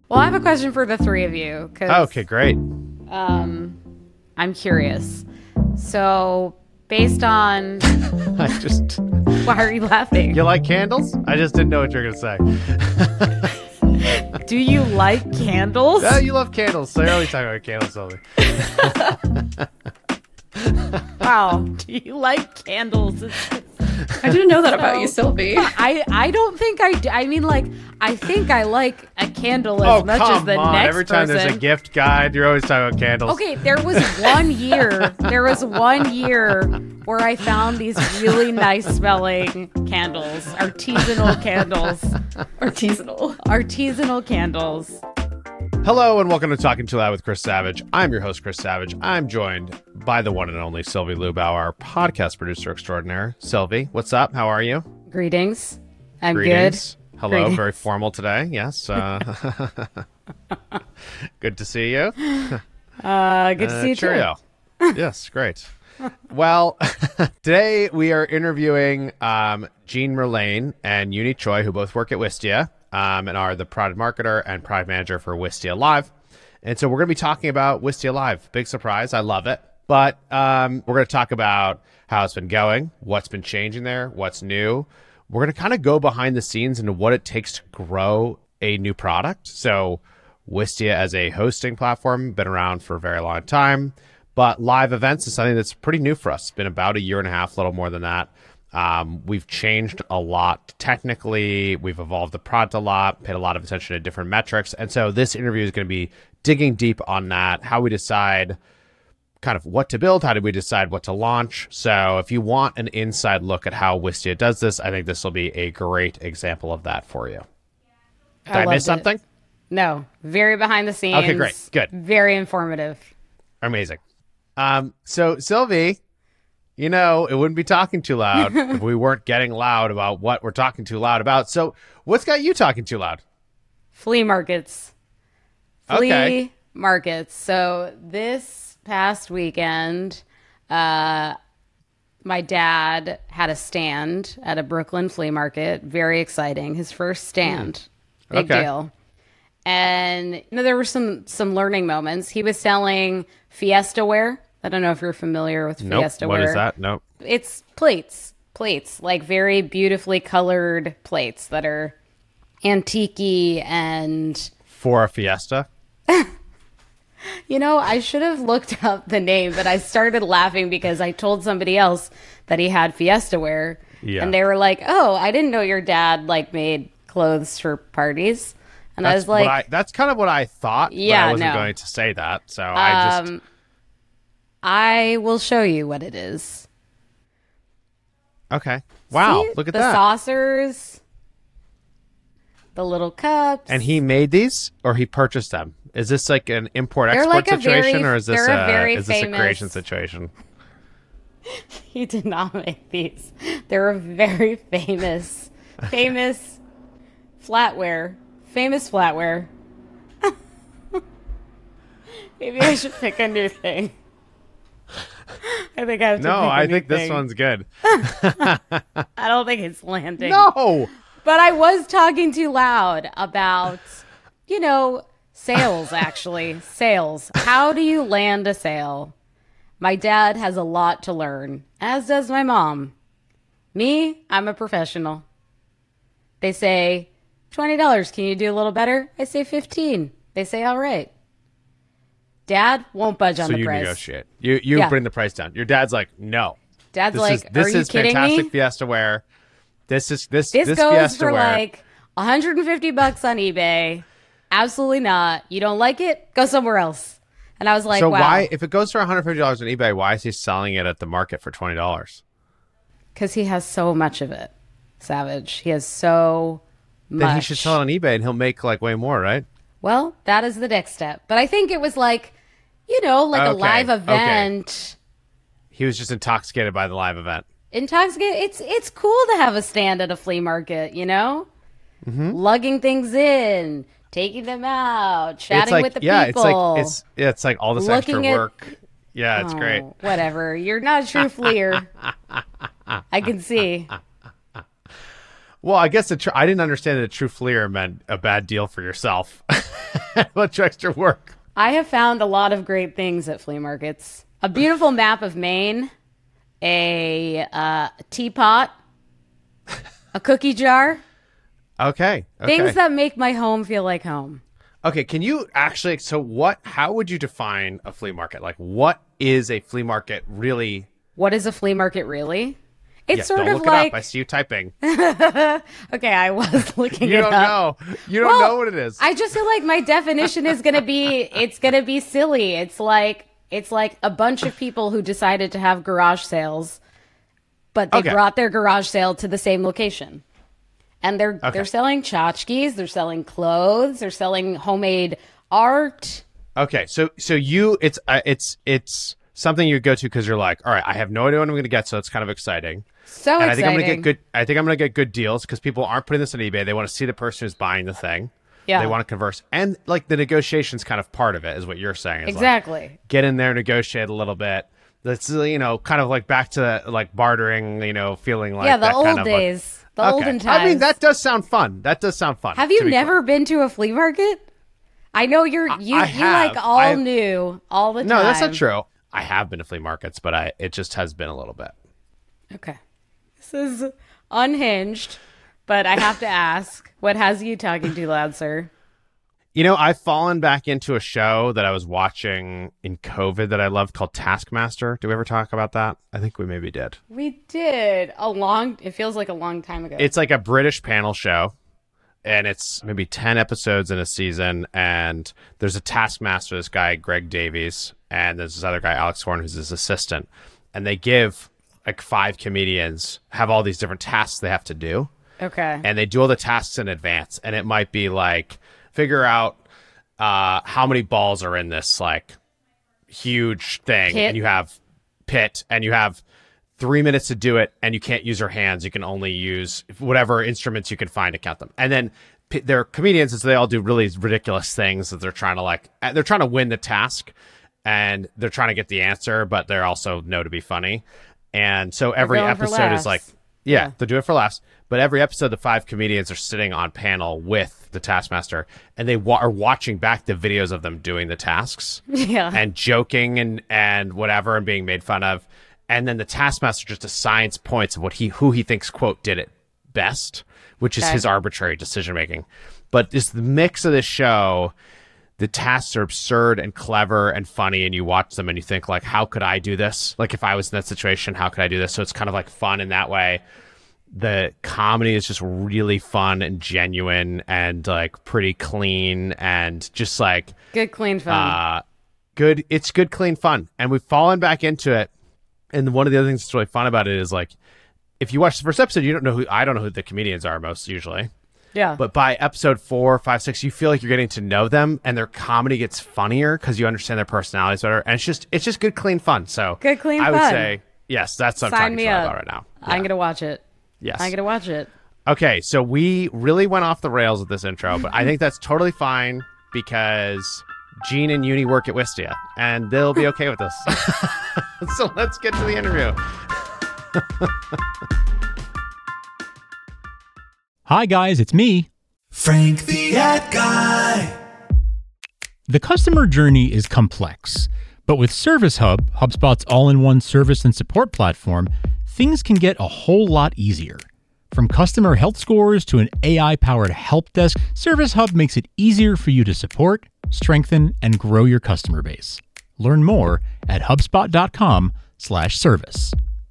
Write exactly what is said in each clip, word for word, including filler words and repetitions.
Well, I have a question for the three of you. Cause, okay, great. Um, I'm curious. So, based on... I just... Why are you laughing? You like candles? I just didn't know what you were going to say. Do you like candles? Yeah, you love candles. So you're only talking about candles, Sylvie. Wow. Do you like candles? I didn't know that about you, Sylvie. I, I don't think I do. I mean, like, I think I like a candle as oh, much come as the on. next Every time person. there's a gift guide, you're always talking about candles. Okay, there was one year, there was one year where I found these really nice smelling candles, artisanal candles. Artisanal. Artisanal candles. Hello and welcome to Talking Too Loud with Chris Savage. I'm your host, Chris Savage. I'm joined by the one and only Sylvie Lubauer, our podcast producer extraordinaire. Sylvie, what's up? How are you? Greetings. I'm Greetings. good. Hello. Greetings. Very formal today. Yes. Uh, good to see you. Uh, good to uh, see you cheerio. too. Yes, great. Well, today we are interviewing um, Jean Merlane and Uni Choi, who both work at Wistia. Um, and are the product marketer and product manager for Wistia Live. And so we're going to be talking about Wistia Live. Big surprise. I love it. But um, we're going to talk about how it's been going, what's been changing there, what's new. We're going to kind of go behind the scenes into what it takes to grow a new product. So Wistia as a hosting platform, been around for a very long time. But live events is something that's pretty new for us. It's been about a year and a half, a little more than that. Um, we've changed a lot technically. We've evolved the product a lot, paid a lot of attention to different metrics. And so this interview is going to be digging deep on that, how we decide kind of what to build, how do we decide what to launch. So if you want an inside look at how Wistia does this, I think this will be a great example of that for you. Did I, I miss something? It. No, very behind the scenes. Okay, great. Good. Very informative. Amazing. Um, so Sylvie, you know, it wouldn't be talking too loud if we weren't getting loud about what we're talking too loud about. So what's got you talking too loud? Flea markets. Flea okay. markets. So this past weekend, uh, my dad had a stand at a Brooklyn flea market. Very exciting. His first stand. Mm. Big okay. deal. And you know, there were some some learning moments. He was selling Fiesta ware. I don't know if you're familiar with nope. Fiesta What ware. is that? Nope. It's plates. Plates. Like very beautifully colored plates that are antique-y and... For a Fiesta? You know, I should have looked up the name, but I started laughing because I told somebody else that he had Fiesta ware. Yeah. And they were like, oh, I didn't know your dad like made clothes for parties. And that's I was like... I, that's kind of what I thought, yeah, but I wasn't no. going to say that. So I um, just... I will show you what it is. Okay. Wow. See? Look at the that. The saucers, the little cups. And he made these or he purchased them? Is this like an import-export like situation very, or is this, a, a, very is this famous... a creation situation? He did not make these. They're a very famous, famous flatware. Famous flatware. Maybe I should pick a new thing. I think I have to No, pick a I new think thing. this one's good. I don't think it's landing. No! But I was talking too loud about, you know, sales, actually. Sales. How do you land a sale? My dad has a lot to learn, as does my mom. Me, I'm a professional. They say, twenty dollars, can you do a little better? I say fifteen. They say, all right. Dad won't budge on so the you price. negotiate. You you Yeah. bring the price down. Your dad's like, no. Dad's this like, is, this are you is kidding fantastic me? Fiesta ware. This is this This, this, goes Fiesta for ware. like one hundred fifty bucks on eBay. Absolutely not. You don't like it? Go somewhere else. And I was like, so wow. why, if it goes for one hundred fifty dollars on eBay, why is he selling it at the market for twenty dollars? Because he has so much of it, Savage. He has so much. Then he should sell it on eBay and he'll make like way more, right? Well, that is the next step. But I think it was like, you know, like a Okay, live okay. event. He was just intoxicated by the live event. Intoxicated. It's it's cool to have a stand at a flea market, you know? Mm-hmm. Lugging things in, taking them out, chatting it's like, with the yeah, people. It's like, it's, yeah, it's like all this extra Looking at- work. Yeah, it's Oh, great. Whatever. You're not a true fleer. I can see. Well, I guess the tr- I didn't understand that a true fleer meant a bad deal for yourself. A bunch of extra work. I have found a lot of great things at flea markets. A beautiful map of Maine, a uh, teapot, a cookie jar. Okay, okay. Things that make my home feel like home. Okay, can you actually, so what, how would you define a flea market? Like, what is a flea market really? What is a flea market really? It's Yeah, sort don't of look like... it up. I see you typing. Okay, I was looking You it don't up. know. You don't Well, know what it is. I just feel like my definition is gonna be it's gonna be silly. It's like it's like a bunch of people who decided to have garage sales, but they Okay. brought their garage sale to the same location. And they're Okay. they're selling tchotchkes, they're selling clothes, they're selling homemade art. Okay, so so you, it's uh, it's it's something you go to because you're like, all right, I have no idea what I'm going to get, so it's kind of exciting. So and exciting. I think I'm going to get good. I think I'm going to get good deals because people aren't putting this on eBay. They want to see the person who's buying the thing. Yeah. They want to converse, and like the negotiation's kind of part of it, is what you're saying. Is like, Exactly. get in there, negotiate a little bit. That's, you know, kind of like back to like bartering. You know, feeling like yeah, the that old kind of, like- days. the Okay. olden times. I mean, that does sound fun. That does sound fun. Have to you be never clear. been to a flea market? I know you're you I you have. like all I've- new all the time. No, that's not true. I have been to flea markets, but I it just has been a little bit. Okay. This is unhinged, but I have to ask, what has you talking too loud, sir? You know, I've fallen back into a show that I was watching in COVID that I loved called Taskmaster. Did we ever talk about that? I think we maybe did. We did a long it feels like a long time ago. It's like a British panel show, and it's maybe ten episodes in a season, and there's a taskmaster, this guy, Greg Davies, and there's this other guy, Alex Horn, who's his assistant, and they give like five comedians, have all these different tasks they have to do, okay. and they do all the tasks in advance, and it might be like, figure out uh, how many balls are in this like huge thing, Pit. and you have pit, and you have three minutes to do it, and you can't use your hands. You can only use whatever instruments you can find to count them. And then p- they're comedians, and so they all do really ridiculous things that they're trying to like. They're trying to win the task, and they're trying to get the answer, but they're also know to be funny. And so every going for episode laughs. is like, yeah, Yeah. they'll do it for laughs. But every episode, the five comedians are sitting on panel with the taskmaster, and they wa- are watching back the videos of them doing the tasks Yeah. and joking and and whatever and being made fun of. And then the taskmaster just assigns points of what he who he thinks quote did it best, which is Okay. his arbitrary decision making. But this the mix of this show. The tasks are absurd and clever and funny, and you watch them and you think like, how could I do this? Like if I was in that situation, how could I do this? So it's kind of like fun in that way. The comedy is just really fun and genuine and like pretty clean and just like Good clean fun. uh good. It's good, clean fun. And we've fallen back into it. And one of the other things that's really fun about it is like, if you watch the first episode, you don't know who, I don't know who the comedians are most usually. yeah. But by episode four, five, six, you feel like you're getting to know them, and their comedy gets funnier because you understand their personalities better. And it's just, it's just good, clean fun. So Good, clean I would fun. say, yes, that's what I'm Sign talking me to you up. about right now. I'm Yeah. going to watch it. Yes. I'm going to watch it. Okay, so we really went off the rails with this intro, but I think that's totally fine because Gene and Uni work at Wistia, and they'll be okay with this. So let's get to the interview. Hi guys, it's me. Frank the Ad Guy. The customer journey is complex, but with Service Hub, HubSpot's all-in-one service and support platform, things can get a whole lot easier. From customer health scores to an A I-powered help desk, Service Hub makes it easier for you to support, strengthen, and grow your customer base. Learn more at hubspot.com slash service.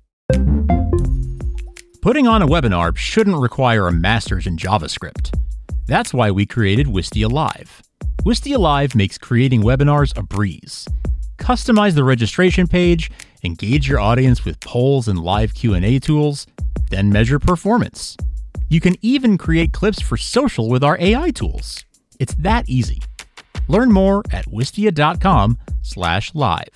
Putting on a webinar shouldn't require a master's in JavaScript. That's why we created Wistia Live. Wistia Live makes creating webinars a breeze. Customize the registration page, engage your audience with polls and live Q and A tools, then measure performance. You can even create clips for social with our A I tools. It's that easy. Learn more at wistia.com slash live.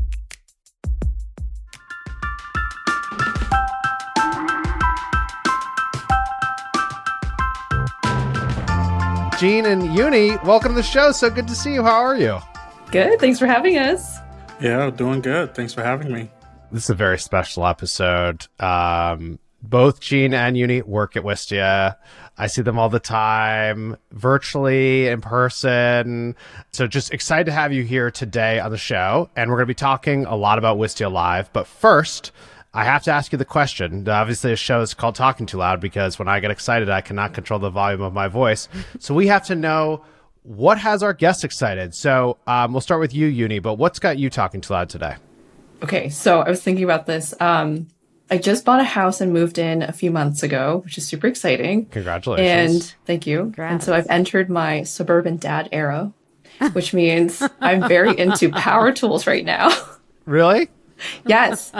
Gene and Uni, welcome to the show. So good to see you. How are you? Good. Thanks for having us. Yeah, doing good. Thanks for having me. This is a very special episode. Um, Both Gene and Uni work at Wistia. I see them all the time, virtually, in person. So just excited to have you here today on the show. And we're going to be talking a lot about Wistia Live. But first, I have to ask you the question. Obviously, the show is called Talking Too Loud because when I get excited, I cannot control the volume of my voice. So we have to know what has our guests excited. So um, we'll start with you, Uni, but what's got you talking too loud today? Okay, so I was thinking about this. Um, I just bought a house and moved in a few months ago, which is super exciting. Congratulations. And thank you. Congrats. And so I've entered my suburban dad era, which means I'm very into power tools right now. Really? Yes.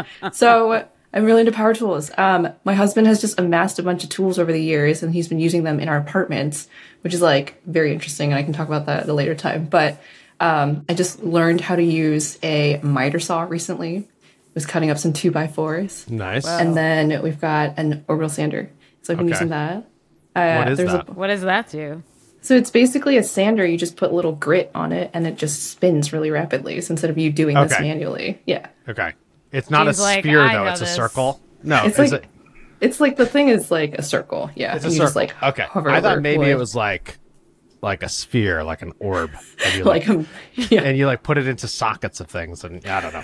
So I'm really into power tools. Um, my husband has just amassed a bunch of tools over the years, and he's been using them in our apartments, which is like very interesting. And I can talk about that at a later time. But um, I just learned how to use a miter saw recently. Was cutting up some two by fours. Nice. Wow. And then we've got an orbital sander. So I've been Okay. using that. Uh, What is there's that? A, What does that do? so it's basically a sander. You just put a little grit on it and it just spins really rapidly. So instead of you doing this Okay. manually. Yeah. Okay. It's not Gene's a like, sphere, I though. know It's a this. circle. No, It's is like, it? it's like the thing is like a circle. Yeah. It's a and you circle. just like okay. hover I over thought maybe wood. it was like like a sphere, like an orb. And you, like, um, yeah. and you like put it into sockets of things, and I don't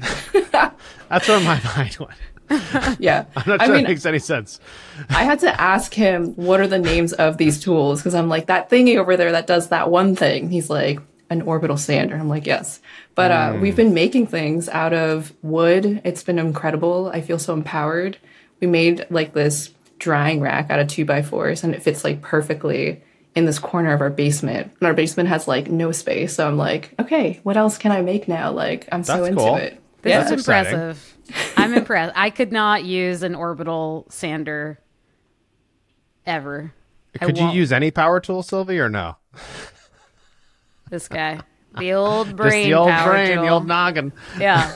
know. That's where my mind went. yeah. I'm not I sure mean, it makes any sense. I had to ask him what are the names of these tools because I'm like that thingy over there that does that one thing. He's like an orbital sander. I'm like yes, but uh, Mm. we've been making things out of wood. It's been incredible. I feel so empowered. We made like this drying rack out of two by fours, and it fits like perfectly in this corner of our basement. And our basement has like no space, so I'm like, okay, what else can I make now? Like I'm so That's into cool. it. This Yeah. is That's exciting. impressive. I'm impressed. I could not use an orbital sander ever. I Could you won't. use any power tool, Sylvie, or no? This guy? The old Just brain the old power brain, tool. the old noggin. Yeah.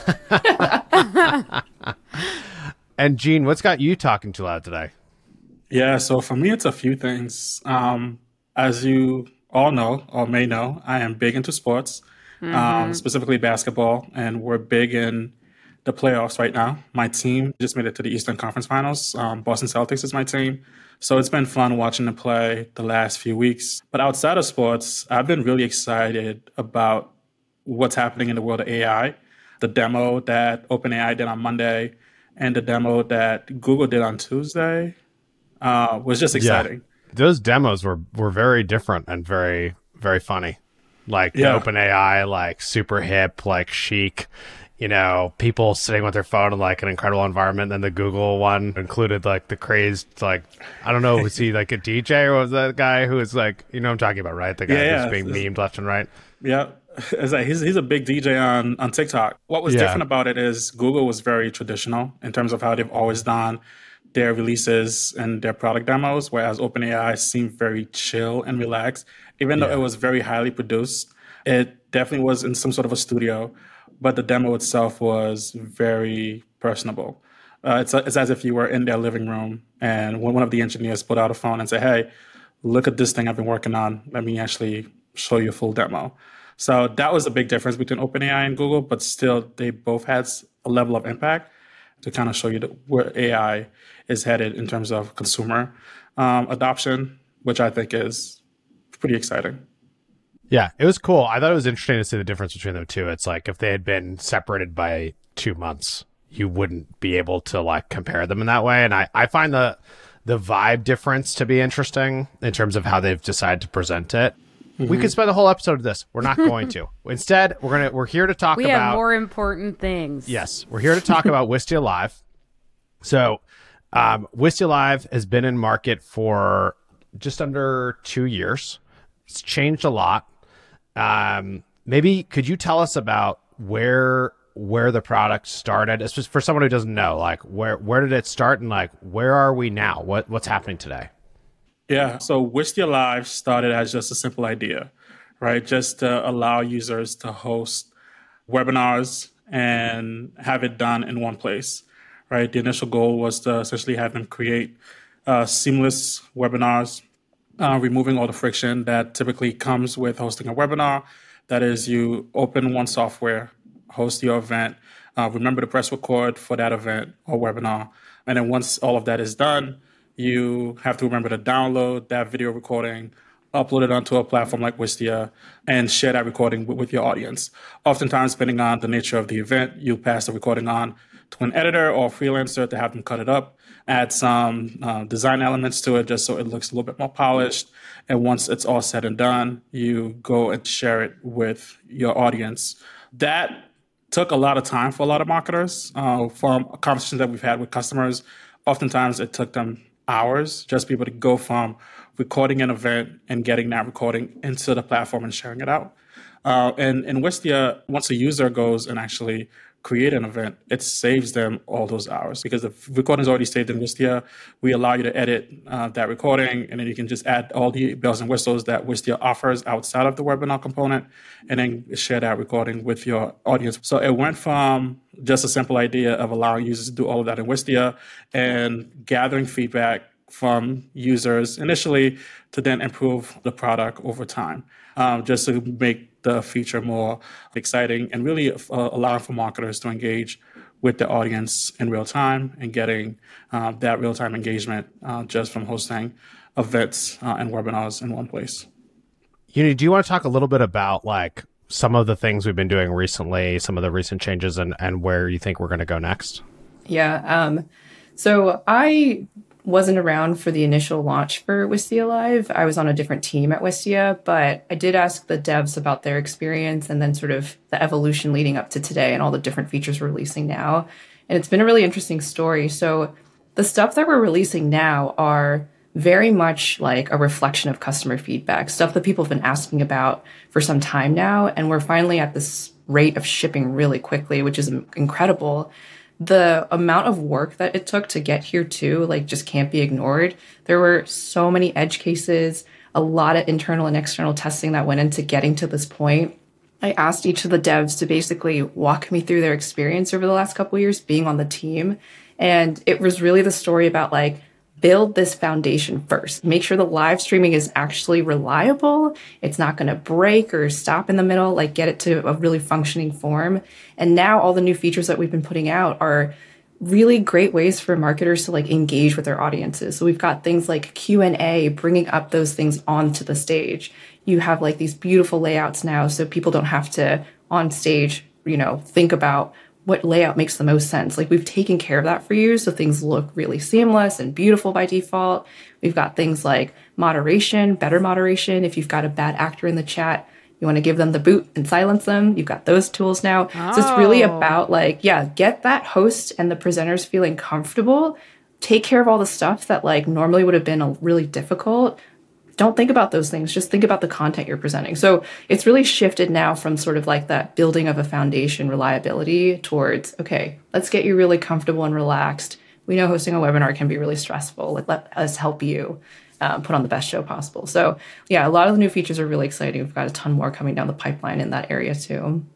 And Gene, what's got you talking too loud today? Yeah, so for me, it's a few things. Um, as you all know or may know, I am big into sports, um, specifically basketball, and we're big in the playoffs right now. My team just made it to the Eastern Conference Finals. Um, Boston Celtics is my team. So it's been fun watching them play the last few weeks. But outside of sports, I've been really excited about what's happening in the world of A I. The demo that OpenAI did on Monday and the demo that Google did on Tuesday uh, was just exciting. Those demos were were very different and very very funny. Like the Yeah. OpenAI, like super hip, like chic. You know, people sitting with their phone in like an incredible environment. Then the Google one included like the crazed, like I don't know, was he like a D J or was that guy who was like, you know, what I'm talking about, right? The guy Yeah, who's being yeah. memed left and right. Yeah, it's like he's he's a big D J on on TikTok. What was Yeah. different about it is Google was very traditional in terms of how they've always done their releases and their product demos, whereas OpenAI seemed very chill and relaxed. Even though Yeah. it was very highly produced, it definitely was in some sort of a studio, but the demo itself was very personable. Uh, it's, it's as if you were in their living room and one of the engineers put out a phone and said, hey, look at this thing I've been working on. Let me actually show you a full demo. So that was a big difference between OpenAI and Google, but still they both had a level of impact to kind of show you that where A I is headed in terms of consumer um, adoption, which I think is pretty exciting. Yeah, it was cool. I thought it was interesting to see the difference between them two. It's like if they had been separated by two months, you wouldn't be able to like compare them in that way. And I, I find the the vibe difference to be interesting in terms of how they've decided to present it. Mm-hmm. We could spend the whole episode of this. We're not going to. Instead, we're gonna we're here to talk We about have more important things. Yes, we're here to talk about Wistia Live. So, um, Wistia Live has been in market for just under two years. It's changed a lot. Um, maybe could you tell us about where where the product started? It's just for someone who doesn't know, like where where did it start and like where are we now? What what's happening today? Yeah, so Wistia Live started as just a simple idea, right? Just to allow users to host webinars and have it done in one place, right? The initial goal was to essentially have them create uh, seamless webinars, uh, removing all the friction that typically comes with hosting a webinar. That is, you open one software, host your event, uh, remember to press record for that event or webinar, And then once all of that is done, you have to remember to download that video recording, upload it onto a platform like Wistia, and share that recording with, with your audience. Oftentimes, depending on the nature of the event, you pass the recording on to an editor or a freelancer to have them cut it up, add some uh, design elements to it just so it looks a little bit more polished. And once it's all said and done, you go and share it with your audience. That took a lot of time for a lot of marketers. Uh, from conversations that we've had with customers, oftentimes it took them hours just to be able to go from recording an event and getting that recording into the platform and sharing it out. Uh, and in Wistia, once a user goes and actually create an event, it saves them all those hours because the recording is already saved in Wistia. We allow you to edit uh, that recording, and then you can just add all the bells and whistles that Wistia offers outside of the webinar component, and then share that recording with your audience. So it went from just a simple idea of allowing users to do all of that in Wistia and gathering feedback from users initially to then improve the product over time, um, just to make the feature more exciting and really uh, allowing for marketers to engage with the audience in real time and getting uh, that real-time engagement uh, just from hosting events uh, and webinars in one place. Uni, do you want to talk a little bit about like some of the things we've been doing recently, some of the recent changes, and, and where you think we're going to go next? Yeah. Um, so I wasn't around for the initial launch for Wistia Live. I was on a different team at Wistia, but I did ask the devs about their experience and then sort of the evolution leading up to today and all the different features we're releasing now. And it's been a really interesting story. So the stuff that we're releasing now are very much like a reflection of customer feedback, stuff that people have been asking about for some time now. And we're finally at this rate of shipping really quickly, which is incredible. The amount of work that it took to get here too, like just can't be ignored. There were so many edge cases, a lot of internal and external testing that went into getting to this point. I asked each of the devs to basically walk me through their experience over the last couple of years being on the team. And it was really the story about like, build this foundation first. Make sure the live streaming is actually reliable. It's not going to break or stop in the middle, like get it to a really functioning form. And now all the new features that we've been putting out are really great ways for marketers to like engage with their audiences. So we've got things like Q and A, bringing up those things onto the stage. You have like these beautiful layouts now, so people don't have to on stage, you know, think about what layout makes the most sense. Like we've taken care of that for you. So things look really seamless and beautiful by default. We've got things like moderation, better moderation. If you've got a bad actor in the chat, you want to give them the boot and silence them. You've got those tools now. Oh. So it's really about like, yeah, get that host and the presenters feeling comfortable. Take care of all the stuff that like normally would have been a really difficult. Don't think about those things. Just think about the content you're presenting. So it's really shifted now from sort of like that building of a foundation reliability towards, okay, let's get you really comfortable and relaxed. We know hosting a webinar can be really stressful. Like, let us help you um, put on the best show possible. So yeah, a lot of the new features are really exciting. We've got a ton more coming down the pipeline in that area too.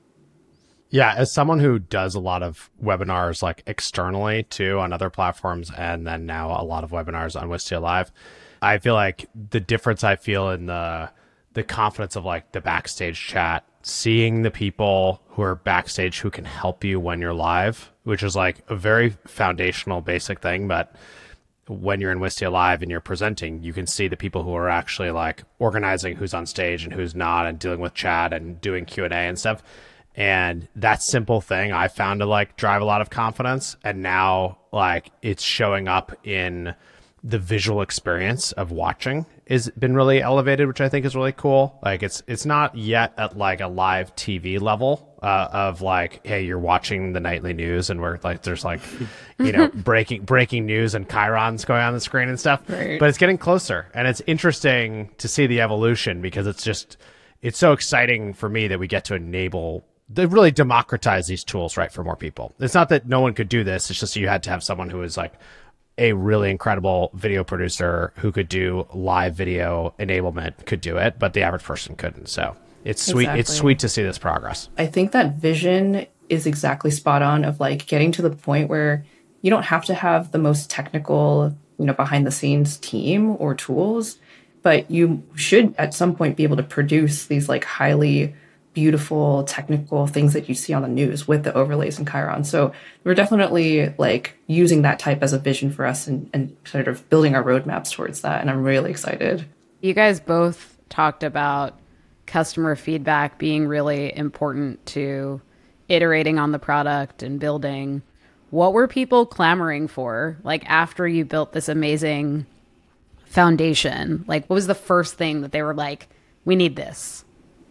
Yeah, as someone who does a lot of webinars like externally too on other platforms, and then now a lot of webinars on Wistia Live, I feel like the difference I feel in the the confidence of like the backstage chat, seeing the people who are backstage who can help you when you're live, which is like a very foundational basic thing. But when you're in Wistia Live and you're presenting, you can see the people who are actually like organizing who's on stage and who's not, and dealing with chat and doing Q and A and stuff. And that simple thing I found to like drive a lot of confidence. And now like it's showing up in the visual experience of watching has been really elevated, which I think is really cool. Like it's it's not yet at like a live T V level uh, of like, hey, you're watching the nightly news and we're like, there's like, you know, breaking breaking news and chyrons going on the screen and stuff. Right. But it's getting closer, and it's interesting to see the evolution because it's just it's so exciting for me that we get to enable. They really democratize these tools, right, for more people. It's not that no one could do this. It's just you had to have someone who was like a really incredible video producer who could do live video enablement could do it, but the average person couldn't. So it's sweet. Exactly. It's sweet to see this progress. I think that vision is exactly spot on of like getting to the point where you don't have to have the most technical, you know, behind the scenes team or tools, but you should at some point be able to produce these like highly beautiful technical things that you see on the news with the overlays in Chiron. So we're definitely like using that type as a vision for us and, and sort of building our roadmaps towards that. And I'm really excited. You guys both talked about customer feedback being really important to iterating on the product and building. What were people clamoring for? Like after you built this amazing foundation, like what was the first thing that they were like, we need this?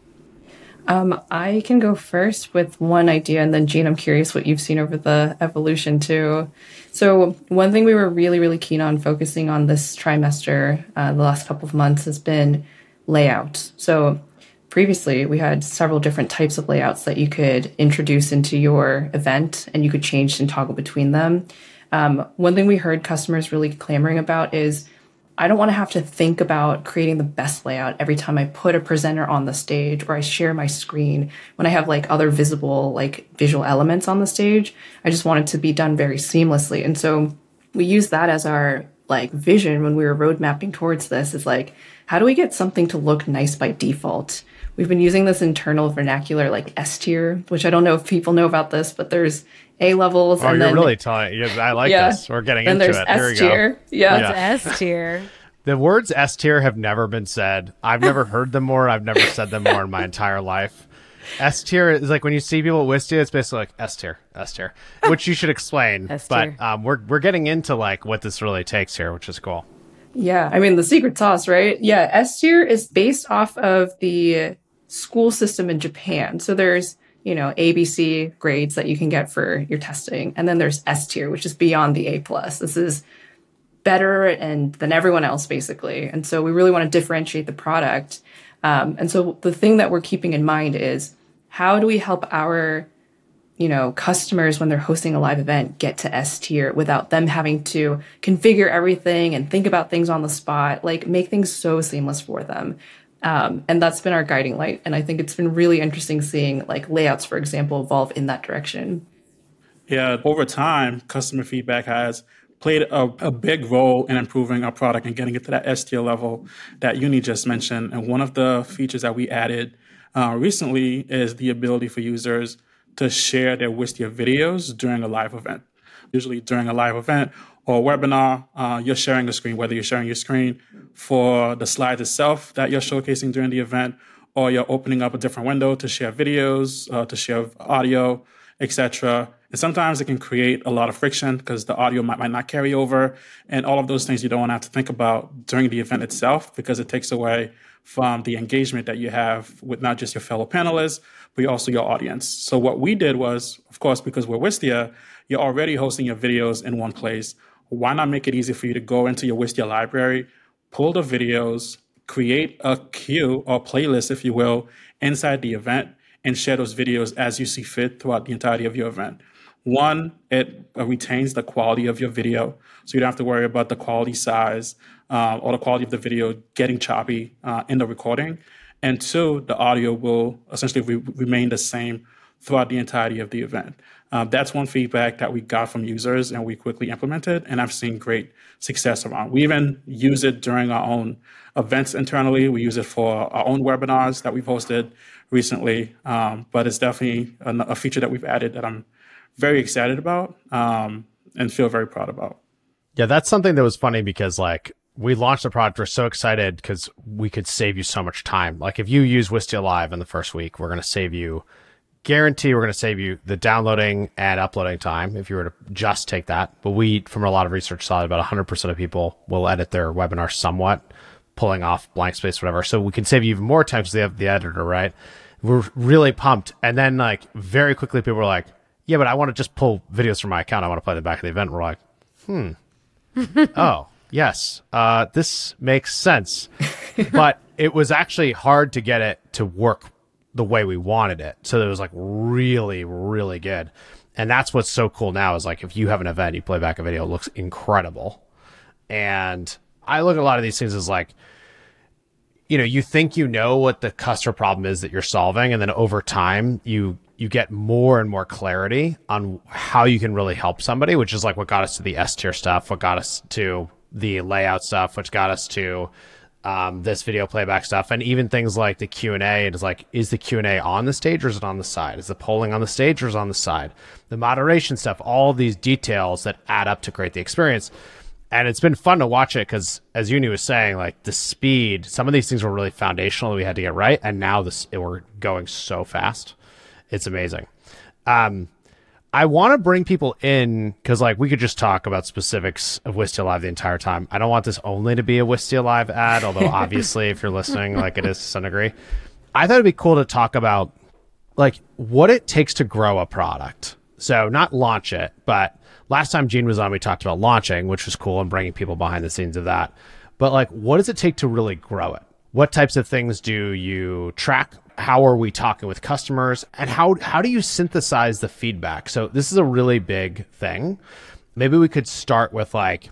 Um, I can go first with one idea, and then Jean, I'm curious what you've seen over the evolution too. So one thing we were really, really keen on focusing on this trimester, uh, the last couple of months, has been layout. So previously, we had several different types of layouts that you could introduce into your event, and you could change and toggle between them. Um, one thing we heard customers really clamoring about is, I don't want to have to think about creating the best layout every time I put a presenter on the stage or I share my screen. When I have like other visible, like visual elements on the stage, I just want it to be done very seamlessly. And so we use that as our like vision when we were road mapping towards this, is like, how do we get something to look nice by default? We've been using this internal vernacular like S tier, which I don't know if people know about this, but there's A levels. Oh, and you're then, really telling. I like yeah, this. We're getting then into there's it. Here we S go. tier. Yeah. Yeah. It's S tier. The words S tier have never been said. I've never heard them more. I've never said them more in my entire life. S tier is like when you see people at Wistia, it's basically like S tier, S tier, which you should explain. S-tier. But um, we're we're getting into like what this really takes here, which is cool. Yeah, I mean, the secret sauce, right? Yeah, S tier is based off of the school system in Japan. So there's, you know, A B C grades that you can get for your testing. And then there's S tier, which is beyond the A plus. This is better and than everyone else, basically. And so we really want to differentiate the product. Um, and so the thing that we're keeping in mind is, how do we help our, you know, customers when they're hosting a live event get to S tier without them having to configure everything and think about things on the spot, like make things so seamless for them. Um, and that's been our guiding light. And I think it's been really interesting seeing like layouts, for example, evolve in that direction. Yeah, over time, customer feedback has played a, a big role in improving our product and getting it to that S tier level that Uni just mentioned. And one of the features that we added uh, recently is the ability for users to share their Wistia videos during a live event. Usually during a live event or webinar, uh, you're sharing a screen, whether you're sharing your screen for the slides itself that you're showcasing during the event, or you're opening up a different window to share videos, uh, to share audio, et cetera. And sometimes it can create a lot of friction because the audio might, might not carry over, and all of those things you don't want to have to think about during the event itself, because it takes away from the engagement that you have with not just your fellow panelists, but also your audience. So what we did was, of course, because we're Wistia, you're already hosting your videos in one place. Why not make it easy for you to go into your Wistia library, pull the videos, create a queue or playlist, if you will, inside the event, and share those videos as you see fit throughout the entirety of your event. One, it uh, retains the quality of your video, so you don't have to worry about the quality size uh, or the quality of the video getting choppy uh, in the recording. And two, the audio will essentially re- remain the same throughout the entirety of the event. Uh, that's one feedback that we got from users, and we quickly implemented, and I've seen great success around. We even use it during our own events internally. We use it for our own webinars that we've hosted recently, um, but it's definitely a, a feature that we've added that I'm very excited about um, and feel very proud about. Yeah, that's something that was funny because like we launched the product. We're so excited because we could save you so much time. Like if you use Wistia Live in the first week, we're going to save you, guarantee we're going to save you the downloading and uploading time if you were to just take that. But we, from a lot of research, saw that about one hundred percent of people will edit their webinar somewhat, pulling off blank space, whatever. So we can save you even more time because they have the editor, right? We're really pumped. And then like very quickly people were like, yeah, but I want to just pull videos from my account. I want to play them back at the event. We're like, hmm. Oh, yes. Uh, this makes sense. But it was actually hard to get it to work the way we wanted it. So it was like really, really good. And that's what's so cool now is like if you have an event, you play back a video, it looks incredible. And I look at a lot of these things as like, you know, you think you know what the customer problem is that you're solving. And then over time, you you get more and more clarity on how you can really help somebody, which is like what got us to the S tier stuff, what got us to the layout stuff, which got us to um, this video playback stuff, and even things like the Q and A. It is like, is the Q and A on the stage or is it on the side? Is the polling on the stage or is it on the side? The moderation stuff, all of these details that add up to create the experience. And it's been fun to watch it because, as Uni was saying, like the speed, some of these things were really foundational that we had to get right. And now this, it, we're going so fast. It's amazing. Um, I want to bring people in because, like, we could just talk about specifics of Wistia Live the entire time. I don't want this only to be a Wistia Live ad, although obviously if you're listening, like it is to some degree. I thought it'd be cool to talk about, like, what it takes to grow a product. So not launch it, but last time Gene was on, we talked about launching, which was cool, and bringing people behind the scenes of that. But, like, what does it take to really grow it? What types of things do you track? How are we talking with customers? And how how do you synthesize the feedback? So this is a really big thing. Maybe we could start with like,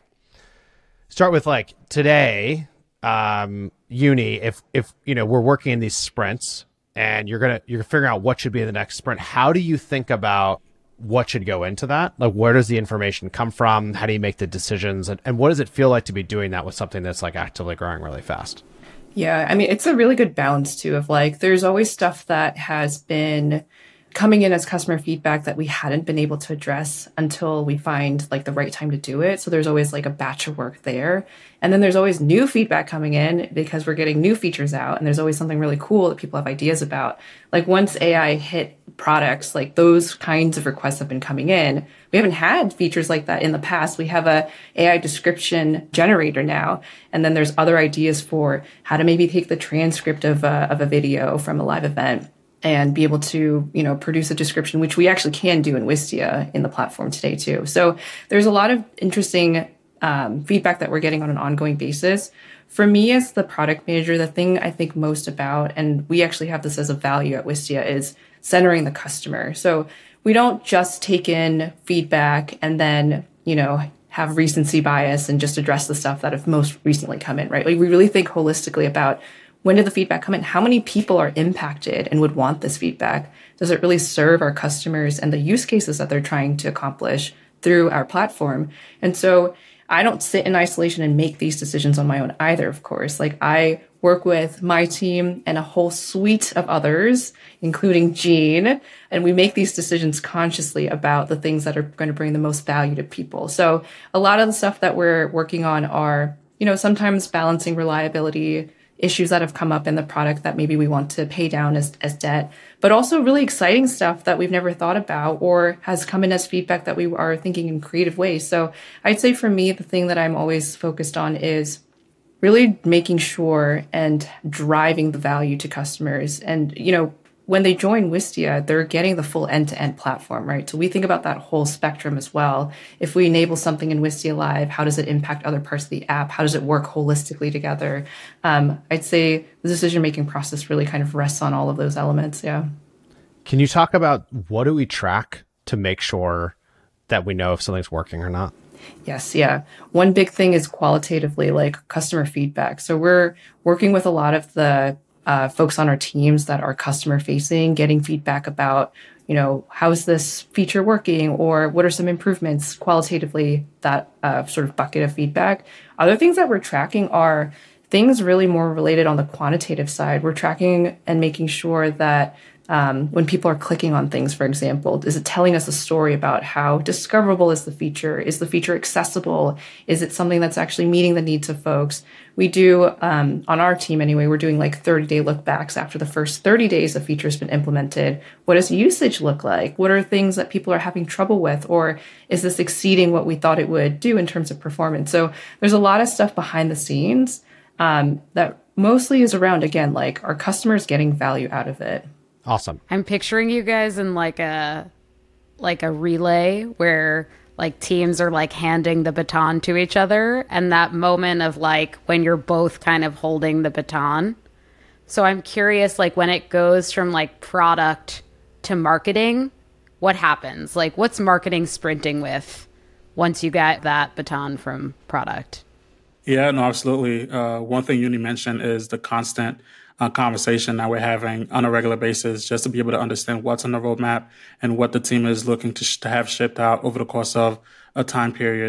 start with like today, um, Uni, if, if, you know, we're working in these sprints and you're going to, you're figuring out what should be in the next sprint. How do you think about what should go into that? Like, where does the information come from? How do you make the decisions? And, and what does it feel like to be doing that with something that's like actively growing really fast? Yeah, I mean, it's a really good balance too of like, there's always stuff that has been coming in as customer feedback that we hadn't been able to address until we find like the right time to do it. So there's always like a batch of work there. And then there's always new feedback coming in because we're getting new features out. And there's always something really cool that people have ideas about. Like once A I hit products, like those kinds of requests have been coming in. We haven't had features like that in the past. We have a A I description generator now. And then there's other ideas for how to maybe take the transcript of a, of a video from a live event and be able to, you know, produce a description, which we actually can do in Wistia in the platform today too. So there's a lot of interesting um, feedback that we're getting on an ongoing basis. For me as the product manager, the thing I think most about, and we actually have this as a value at Wistia, is centering the customer. So we don't just take in feedback and then, you know, have recency bias and just address the stuff that have most recently come in, right? Like we really think holistically about when did the feedback come in? How many people are impacted and would want this feedback? Does it really serve our customers and the use cases that they're trying to accomplish through our platform? And so I don't sit in isolation and make these decisions on my own either, of course. Like I work with my team and a whole suite of others, including Gene, and we make these decisions consciously about the things that are going to bring the most value to people. So a lot of the stuff that we're working on are, you know, sometimes balancing reliability, issues that have come up in the product that maybe we want to pay down as, as debt, but also really exciting stuff that we've never thought about or has come in as feedback that we are thinking in creative ways. So I'd say for me, the thing that I'm always focused on is really making sure and driving the value to customers. And, you know, when they join Wistia, they're getting the full end-to-end platform, right? So we think about that whole spectrum as well. If we enable something in Wistia Live, how does it impact other parts of the app? How does it work holistically together? Um, I'd say the decision-making process really kind of rests on all of those elements, yeah. Can you talk about what do we track to make sure that we know if something's working or not? Yes, yeah. One big thing is qualitatively, like customer feedback. So we're working with a lot of the Uh, folks on our teams that are customer facing, getting feedback about, you know, how is this feature working or what are some improvements qualitatively, that uh, sort of bucket of feedback. Other things that we're tracking are things really more related on the quantitative side. We're tracking and making sure that um, when people are clicking on things, for example, is it telling us a story about how discoverable is the feature? Is the feature accessible? Is it something that's actually meeting the needs of folks? We do, um, on our team anyway, we're doing like thirty-day look backs after the first thirty days a feature has been implemented. What does usage look like? What are things that people are having trouble with? Or is this exceeding what we thought it would do in terms of performance? So there's a lot of stuff behind the scenes um, that mostly is around, again, like are customers getting value out of it? Awesome. I'm picturing you guys in like a like a relay where like teams are like handing the baton to each other, and that moment of like when you're both kind of holding the baton. So I'm curious, like when it goes from like product to marketing, what happens? Like what's marketing sprinting with once you get that baton from product? Yeah, no, absolutely. Uh, one thing Uni mentioned is the constant uh, conversation that we're having on a regular basis, just to be able to understand what's on the roadmap and what the team is looking to, sh- to have shipped out over the course of a time period.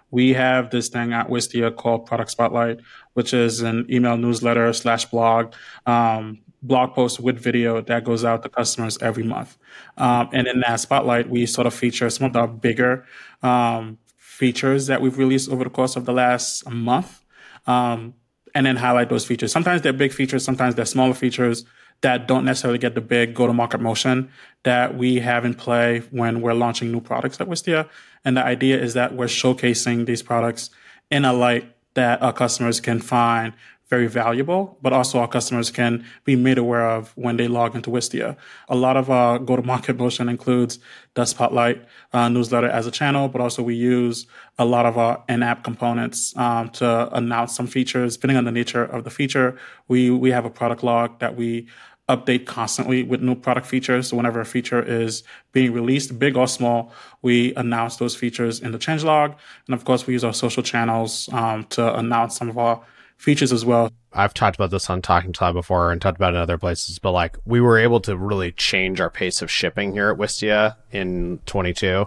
we have this thing at Wistia called Product Spotlight, which is an email newsletter slash blog, um, blog post with video that goes out to customers every month. Um, and in that spotlight, we sort of feature some of the bigger um, features that we've released over the course of the last month, um, and then highlight those features. Sometimes they're big features, sometimes they're smaller features that don't necessarily get the big go-to-market motion that we have in play when we're launching new products at Wistia. And the idea is that we're showcasing these products in a light that our customers can find very valuable, but also our customers can be made aware of when they log into Wistia. A lot of our go-to-market motion includes the Spotlight uh, newsletter as a channel, but also we use a lot of our in-app components um, to announce some features. Depending on the nature of the feature, we we have a product log that we update constantly with new product features. So whenever a feature is being released, big or small, we announce those features in the changelog. And of course, we use our social channels um, to announce some of our features as well. I've talked about this on Talking Cloud before and talked about it in other places, but like we were able to really change our pace of shipping here at Wistia in twenty-two.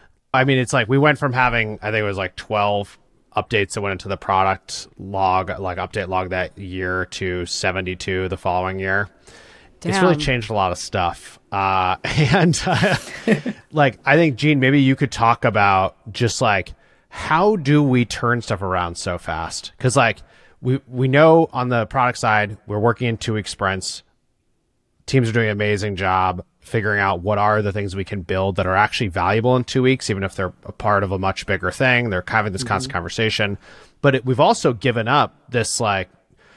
I mean, it's like we went from having, I think it was like twelve updates that went into the product log, like update log that year, to seventy-two the following year. Damn. It's really changed a lot of stuff. Uh, and uh, like, I think, Gene, maybe you could talk about just like, how do we turn stuff around so fast? Because like, we, we know on the product side, we're working in two week sprints. Teams are doing an amazing job figuring out what are the things we can build that are actually valuable in two weeks, even if they're a part of a much bigger thing. They're having this mm-hmm. constant conversation. But it, we've also given up this like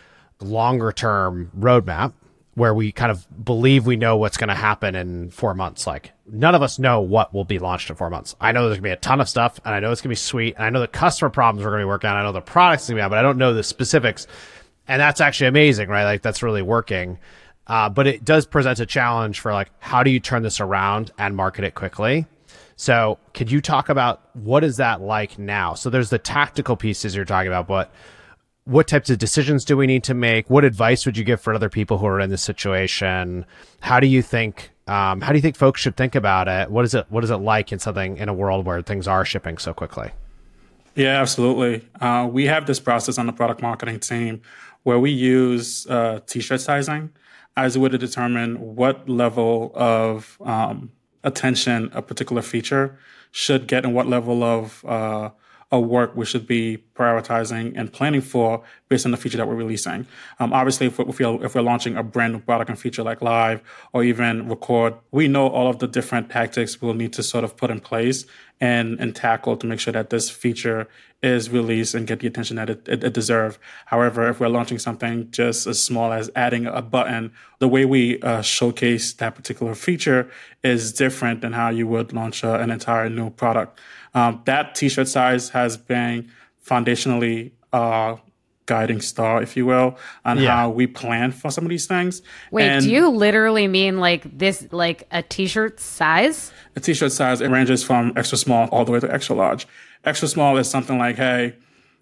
longer term roadmap where we kind of believe we know what's going to happen in four months. Like none of us know what will be launched in four months. I know there's gonna be a ton of stuff and I know it's gonna be sweet. And I know the customer problems we're going to be working on. I know the products gonna be on, but I don't know the specifics. And that's actually amazing, right? Like that's really working. Uh, but it does present a challenge for like, how do you turn this around and market it quickly? So could you talk about what is that like now? So there's the tactical pieces you're talking about, but what types of decisions do we need to make? What advice would you give for other people who are in this situation? How do you think, um, how do you think folks should think about it? What is it, what is it like in something, in a world where things are shipping so quickly? Yeah, absolutely. Uh, we have this process on the product marketing team where we use uh, t-shirt sizing as a way to determine what level of um, attention a particular feature should get and what level of uh, of work we should be prioritizing and planning for based on the feature that we're releasing. Um, obviously, if we're, if, we're, if we're launching a brand new product and feature like Live or even Record, we know all of the different tactics we'll need to sort of put in place and, and tackle to make sure that this feature is released and get the attention that it, it, it deserves. However, if we're launching something just as small as adding a button, the way we uh, showcase that particular feature is different than how you would launch uh, an entire new product. Um, that t-shirt size has been foundationally uh, guiding star, if you will, on yeah. how we plan for some of these things. Wait, and do you literally mean like this, like a t-shirt size? A t-shirt size, it ranges from extra small all the way to extra large. Extra small is something like, hey,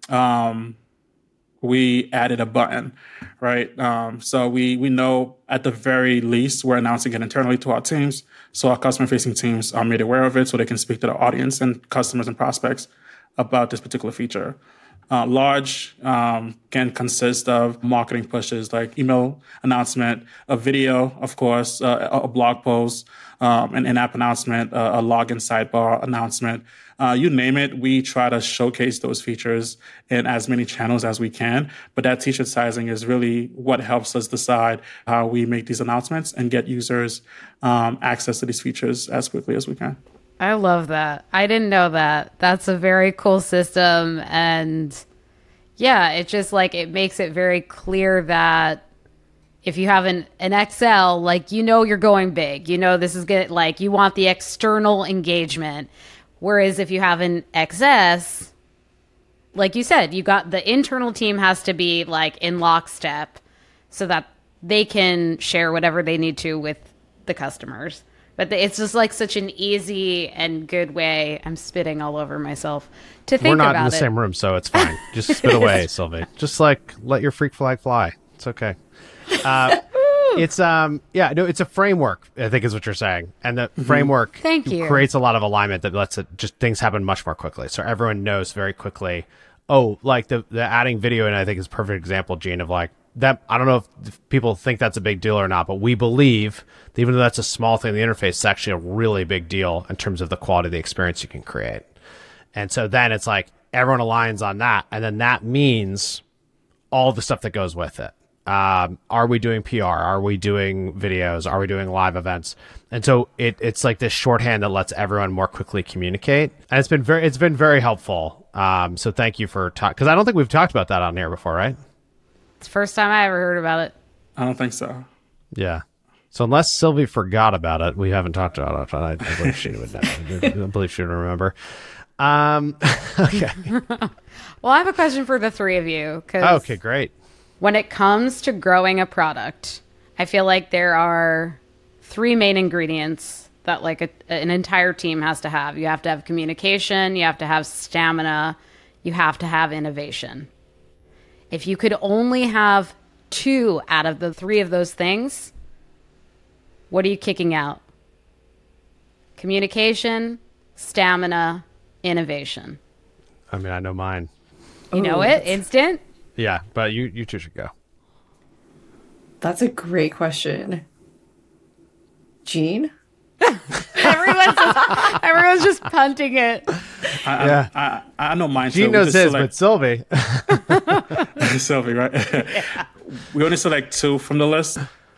um, we added a button, right? Um, so we we know at the very least we're announcing it internally to our teams, so our customer-facing teams are made aware of it, so they can speak to the audience and customers and prospects about this particular feature. Uh, large um, can consist of marketing pushes like email announcement, a video, of course, uh, a blog post, um, an in-app announcement, uh, a login sidebar announcement. Uh, you name it, we try to showcase those features in as many channels as we can. But that t-shirt sizing is really what helps us decide how we make these announcements and get users um, access to these features as quickly as we can. I love that. I didn't know that. That's a very cool system. And yeah, it just like, it makes it very clear that if you have an, an X L, like, you know, you're going big, you know, this is good. Like you want the external engagement. Whereas if you have an X S, like you said, you got the internal team has to be like in lockstep so that they can share whatever they need to with the customers. But it's just like such an easy and good way. I'm spitting all over myself to think about it. We're not in the same room, so it's fine. Just spit away, Sylvie. Just like let your freak flag fly. It's okay. Uh, It's um yeah no it's a framework, I think is what you're saying, and the mm-hmm. framework Thank you. creates a lot of alignment that lets it just things happen much more quickly. So everyone knows very quickly. Oh, like the the adding video, and I think is a perfect example, Gene, of like that. I don't know if people think that's a big deal or not, but we believe that even though that's a small thing in the interface, it's actually a really big deal in terms of the quality of the experience you can create. And so then it's like everyone aligns on that, and then that means all the stuff that goes with it. Um, are we doing P R? Are we doing videos? Are we doing live events? And so it, it's like this shorthand that lets everyone more quickly communicate. And it's been very, it's been very helpful. Um, so thank you for talking, because I don't think we've talked about that on here before, right? It's the first time I ever heard about it. I don't think so. Yeah. So unless Sylvie forgot about it, we haven't talked about it. I, I believe she would know. I believe she would remember. Um, okay. Well, I have a question for the three of you. Cause okay, great. When it comes to growing a product, I feel like there are three main ingredients that like a, an entire team has to have. You have to have communication, you have to have stamina, you have to have innovation. If you could only have two out of the three of those things, what are you kicking out? Communication, stamina, innovation. I mean, I know mine. You Ooh, know it? Instant? Yeah, but you, you two should go. That's a great question. Gene? everyone's, just, everyone's just punting it. I, yeah. I, I, I know mine. Gene so knows his, select... but Sylvie. Sylvie, right? Yeah. We only select two from the list.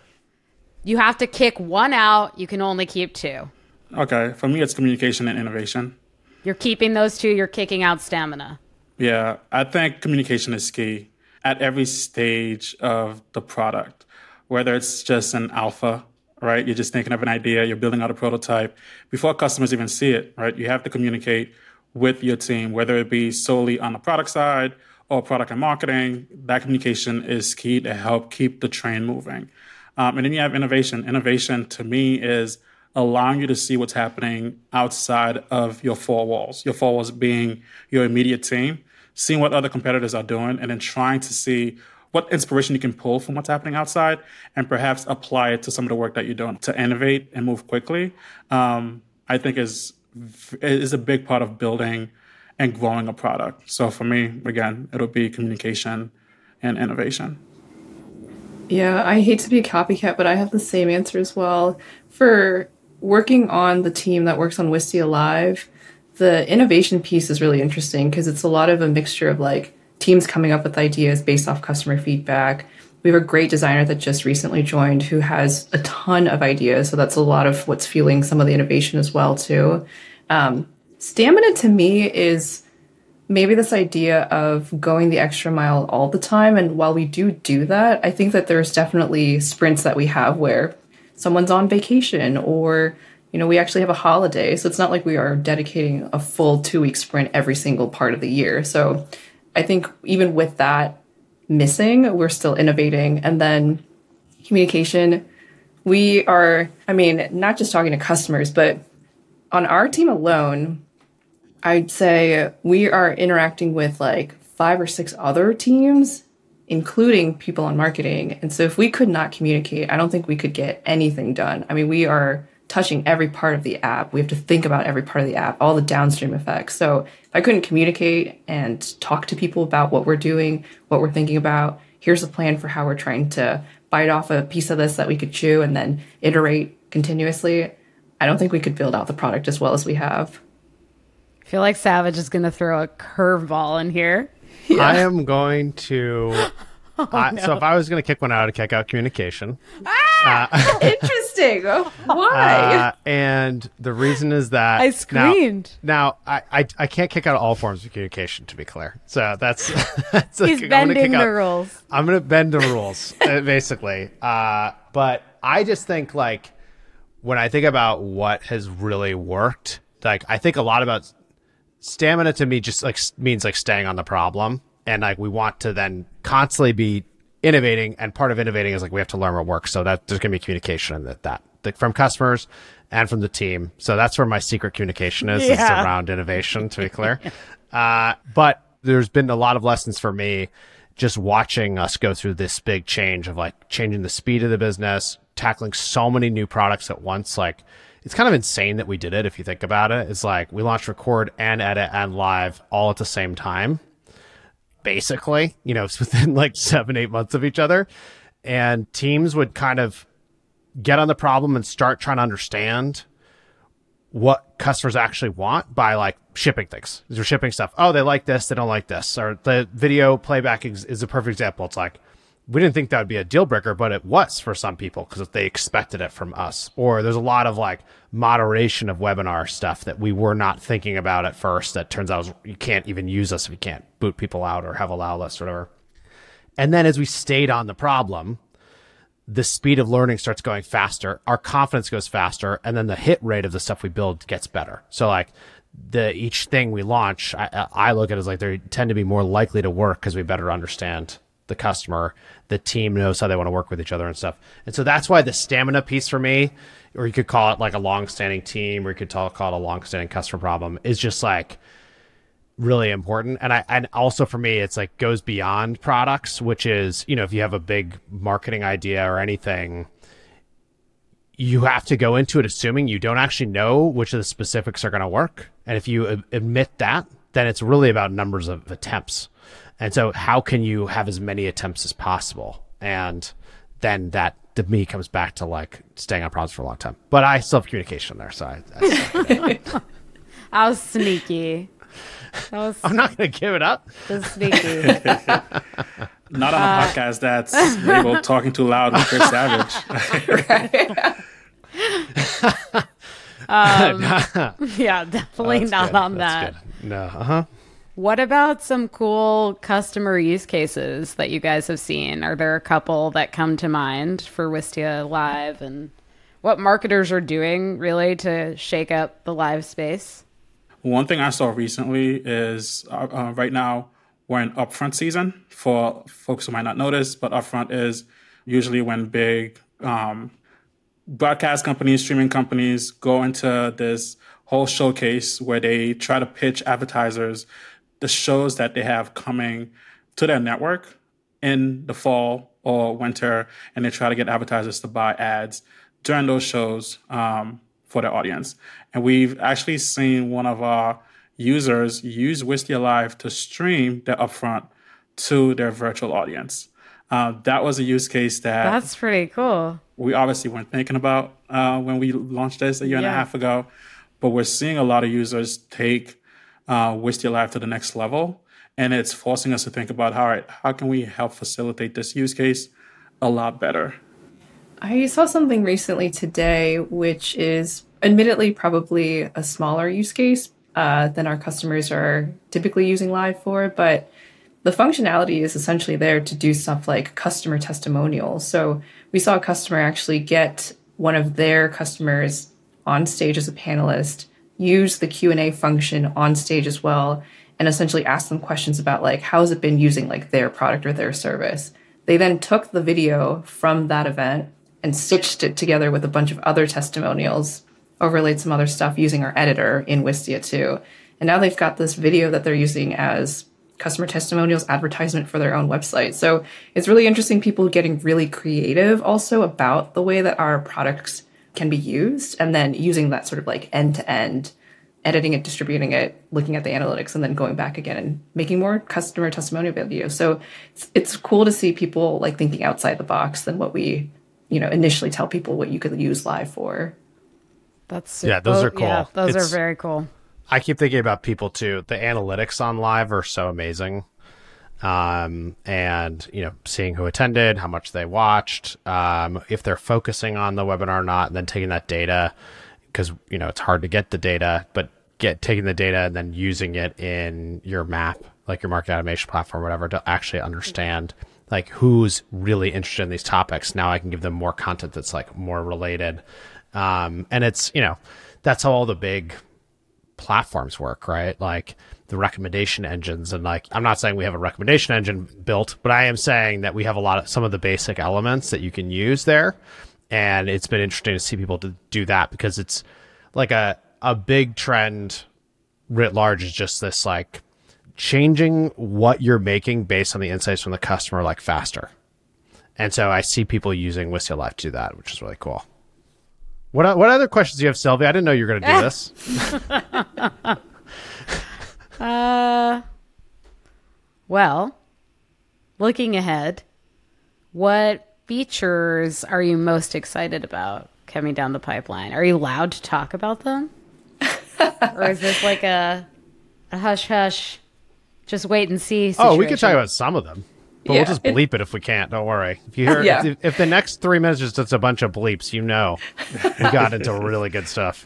You have to kick one out. You can only keep two. Okay. For me, it's communication and innovation. You're keeping those two. You're kicking out stamina. Yeah, I think communication is key at every stage of the product, whether it's just an alpha, right? You're just thinking of an idea, you're building out a prototype. Before customers even see it, right? You have to communicate with your team, whether it be solely on the product side or product and marketing. That communication is key to help keep the train moving. Um, and then you have innovation. Innovation, to me, is allowing you to see what's happening outside of your four walls, your four walls being your immediate team, seeing what other competitors are doing, and then trying to see what inspiration you can pull from what's happening outside and perhaps apply it to some of the work that you're doing to innovate and move quickly, um, I think is, is a big part of building and growing a product. So for me, again, it'll be communication and innovation. Yeah, I hate to be a copycat, but I have the same answer as well. For working on the team that works on Wistia Live, the innovation piece is really interesting because it's a lot of a mixture of like teams coming up with ideas based off customer feedback. We have a great designer that just recently joined who has a ton of ideas. So that's a lot of what's fueling some of the innovation as well, too. Um, stamina to me is maybe this idea of going the extra mile all the time. And while we do do that, I think that there's definitely sprints that we have where someone's on vacation or, you know, we actually have a holiday. So it's not like we are dedicating a full two week sprint every single part of the year. So I think even with that missing, we're still innovating. And then communication, we are, I mean, not just talking to customers, but on our team alone, I'd say we are interacting with like five or six other teams, including people on marketing. And so if we could not communicate, I don't think we could get anything done. I mean, we are touching every part of the app. We have to think about every part of the app, all the downstream effects. So if I couldn't communicate and talk to people about what we're doing, what we're thinking about, here's a plan for how we're trying to bite off a piece of this that we could chew and then iterate continuously, I don't think we could build out the product as well as we have. I feel like Savage is going to throw a curveball in here. Yeah. I am going to. oh, I, no. So if I was going to kick one out, I'd kick out communication. Ah, uh, interesting. Why? Uh, and the reason is that I screamed. Now, now I, I I can't kick out all forms of communication. To be clear, so that's. that's He's like, bending the out, rules. I'm going to bend the rules, uh, basically. Uh, but I just think like when I think about what has really worked, like I think a lot about. Stamina to me just like means like staying on the problem, and like we want to then constantly be innovating, and part of innovating is like we have to learn what works. So that there's gonna be communication in that that like, from customers and from the team. So that's where my secret communication is, yeah. is around innovation. To be clear, uh, but there's been a lot of lessons for me just watching us go through this big change of like changing the speed of the business, tackling so many new products at once. Like, it's kind of insane that we did it. If you think about it, it's like we launched record and edit and live all at the same time. Basically, you know, it's within like seven, eight months of each other. And teams would kind of get on the problem and start trying to understand what customers actually want by like shipping things. They're shipping stuff. Oh, they like this, they don't like this. Or the video playback is, is a perfect example. It's like, we didn't think that would be a deal breaker, but it was for some people because they expected it from us. Or there's a lot of like moderation of webinar stuff that we were not thinking about at first that turns out you can't even use us if you can't boot people out or have a allow list or whatever. And then as we stayed on the problem, the speed of learning starts going faster, our confidence goes faster, and then the hit rate of the stuff we build gets better. So like the each thing we launch, I, I look at it as like they tend to be more likely to work because we better understand the customer. The team knows how they want to work with each other and stuff. And so that's why the stamina piece for me, or you could call it like a long-standing team, or you could call it a long-standing customer problem, is just like really important. And I, and also for me, it's like goes beyond products, which is, you know, if you have a big marketing idea or anything, you have to go into it assuming you don't actually know which of the specifics are going to work. And if you a- admit that, then it's really about numbers of attempts. And so how can you have as many attempts as possible? And then that to me comes back to like staying on problems for a long time. But I still have communication there. So I, I I was sneaky. That was I'm not going to give it up. was sneaky. Not on a uh, podcast that's labeled Talking Too Loud with Chris Savage. um, yeah, definitely oh, not good. on that's that. Good. No, uh-huh. What about some cool customer use cases that you guys have seen? Are there a couple that come to mind for Wistia Live, and what marketers are doing really to shake up the live space? One thing I saw recently is uh, uh, right now we're in upfront season. For folks who might not notice, but upfront is usually when big um, broadcast companies, streaming companies go into this whole showcase where they try to pitch advertisers the shows that they have coming to their network in the fall or winter, and they try to get advertisers to buy ads during those shows um, for their audience. And we've actually seen one of our users use Wistia Live to stream their upfront to their virtual audience. Uh, that was a use case that That's pretty cool. we obviously weren't thinking about uh, when we launched this a year and Yeah. a half ago, but we're seeing a lot of users take uh, Wistia Live to the next level. And it's forcing us to think about, all right, how can we help facilitate this use case a lot better? I saw something recently today, which is admittedly probably a smaller use case uh, than our customers are typically using Live for, but the functionality is essentially there to do stuff like customer testimonials. So we saw a customer actually get one of their customers on stage as a panelist, use the Q and A function on stage as well, and essentially ask them questions about like, how has it been using like their product or their service? They then took the video from that event and stitched it together with a bunch of other testimonials, overlaid some other stuff using our editor in Wistia too. And now they've got this video that they're using as customer testimonials advertisement for their own website. So it's really interesting, people getting really creative also about the way that our products can be used, and then using that sort of like end to end, editing it, distributing it, looking at the analytics, and then going back again and making more customer testimonial videos. So it's, it's cool to see people like thinking outside the box than what we, you know, initially tell people what you could use Live for. That's Yeah, those are cool. Yeah, those It's- are very cool. I keep thinking about people too. The analytics on Live are so amazing. Um, and, you know, seeing who attended, how much they watched, um, if they're focusing on the webinar or not, and then taking that data, because, you know, it's hard to get the data, but get taking the data and then using it in your map, like your market automation platform or whatever, to actually understand like who's really interested in these topics. Now I can give them more content that's like more related. Um, and it's, you know, that's how all the big platforms work, right? Like the recommendation engines, and like, I'm not saying we have a recommendation engine built, but I am saying that we have a lot of some of the basic elements that you can use there. And it's been interesting to see people to do that, because it's like a, a big trend writ large is just this like changing what you're making based on the insights from the customer like faster. And so I see people using Wistia Live to do that, which is really cool. What what other questions do you have, Sylvia? I didn't know you were going to do this. uh, well, looking ahead, what features are you most excited about coming down the pipeline? Are you allowed to talk about them? Or is this like a, a hush hush, just wait and see situation? Oh, we can talk about some of them. But Yeah, we'll just it- bleep it if we can't. Don't worry. If you hear, Yeah. if, if the next three minutes is just a bunch of bleeps, you know we got into really good stuff.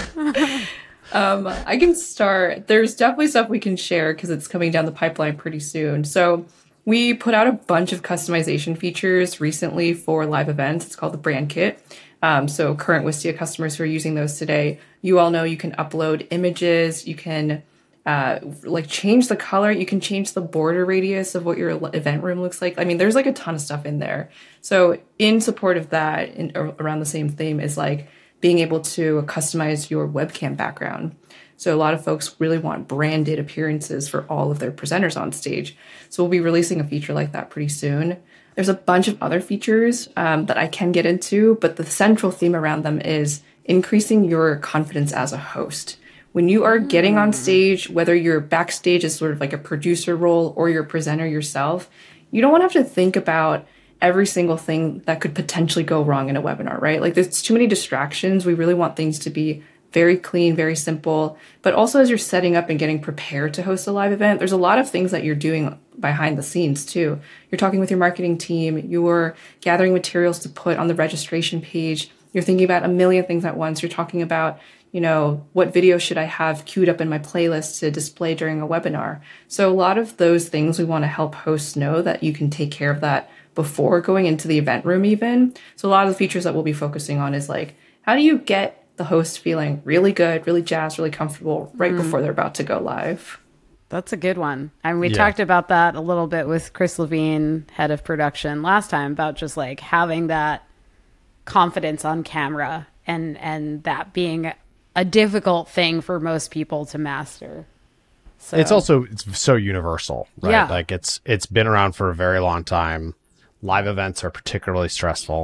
Um, I can start. There's definitely stuff we can share because it's coming down the pipeline pretty soon. So we put out a bunch of customization features recently for live events. It's called the Brand Kit. Um, so current Wistia customers who are using those today, you all know you can upload images. You can uh, like change the color. You can change the border radius of what your l- event room looks like. I mean, there's like a ton of stuff in there. So in support of that, in, ar- around the same theme is like being able to customize your webcam background. So a lot of folks really want branded appearances for all of their presenters on stage. So we'll be releasing a feature like that pretty soon. There's a bunch of other features um, that I can get into, but the central theme around them is increasing your confidence as a host. When you are getting on stage, whether you're backstage as sort of like a producer role or you're a presenter yourself, you don't want to have to think about every single thing that could potentially go wrong in a webinar, right? Like there's too many distractions. We really want things to be very clean, very simple. But also as you're setting up and getting prepared to host a live event, there's a lot of things that you're doing behind the scenes too. You're talking with your marketing team, you're gathering materials to put on the registration page. You're thinking about a million things at once. You're talking about, you know, what video should I have queued up in my playlist to display during a webinar? So a lot of those things we want to help hosts know that you can take care of that before going into the event room even. So a lot of the features that we'll be focusing on is like, how do you get the host feeling really good, really jazzed, really comfortable right before they're about to go live? That's a good one. I mean, we Yeah. talked about that a little bit with Chris Levine, head of production, last time about just like having that confidence on camera and and that being a difficult thing for most people to master. So It's also it's so universal, right? Yeah. Like it's it's been around for a very long time. Live events are particularly stressful,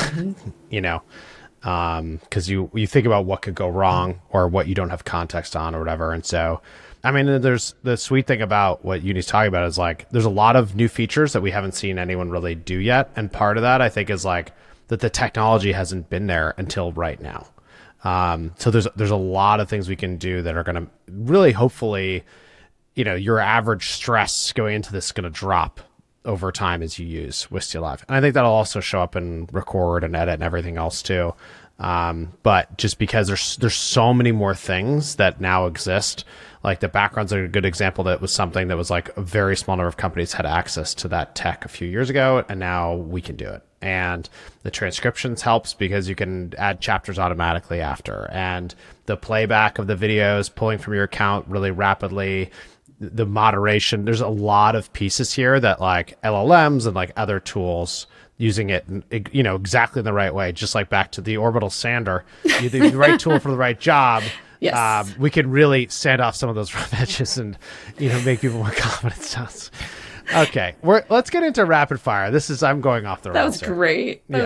you know, because you you think about what could go wrong or what you don't have context on or whatever. And so, I mean, there's the sweet thing about what Uni's talking about is like there's a lot of new features that we haven't seen anyone really do yet, and part of that I think is like that the technology hasn't been there until right now. Um, so there's there's a lot of things we can do that are going to really hopefully, you know, your average stress going into this is going to drop over time as you use Wistia Live. And I think that'll also show up in record and edit and everything else too. Um, but just because there's there's so many more things that now exist, like the backgrounds are a good example. That was something that was like a very small number of companies had access to that tech a few years ago, and now we can do it. And the transcriptions helps because you can add chapters automatically after, and the playback of the videos pulling from your account really rapidly. The moderation, there's a lot of pieces here that like L L Ms and like other tools using it, you know, exactly in the right way, just like back to the orbital sander, you the right tool for the right job. Yes. Um, we can really sand off some of those rough edges and, you know, make people more confident. Sounds okay. We're let's get into rapid fire. This is I'm going off the That rails was here. great. That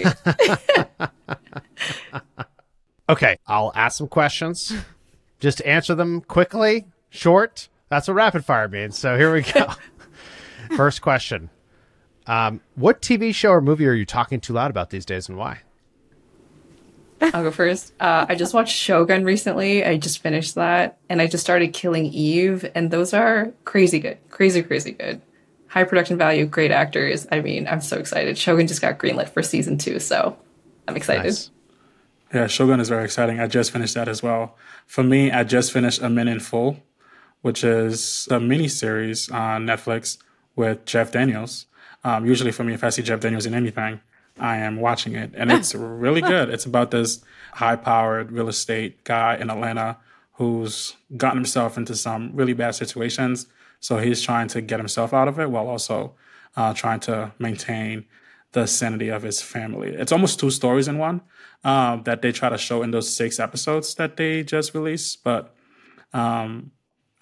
Yeah. was great. Okay, I'll ask some questions. Just answer them quickly, short. That's what rapid fire means. So here we go. First question. Um, what T V show or movie are you talking too loud about these days and why? I'll go first. Uh, I just watched Shogun recently. I just finished that. And I just started Killing Eve. And those are crazy good. Crazy, crazy good. High production value, great actors. I mean, I'm so excited. Shogun just got greenlit for season two. So I'm excited. Nice. Yeah, Shogun is very exciting. I just finished that as well. For me, I just finished A Men in Full, which is a mini series on Netflix with Jeff Daniels. Um, usually for me, if I see Jeff Daniels in anything, I am watching it. And it's really good. It's about this high-powered real estate guy in Atlanta who's gotten himself into some really bad situations. So he's trying to get himself out of it while also uh, trying to maintain the sanity of his family. It's almost two stories in one um, that they try to show in those six episodes that they just released. But um,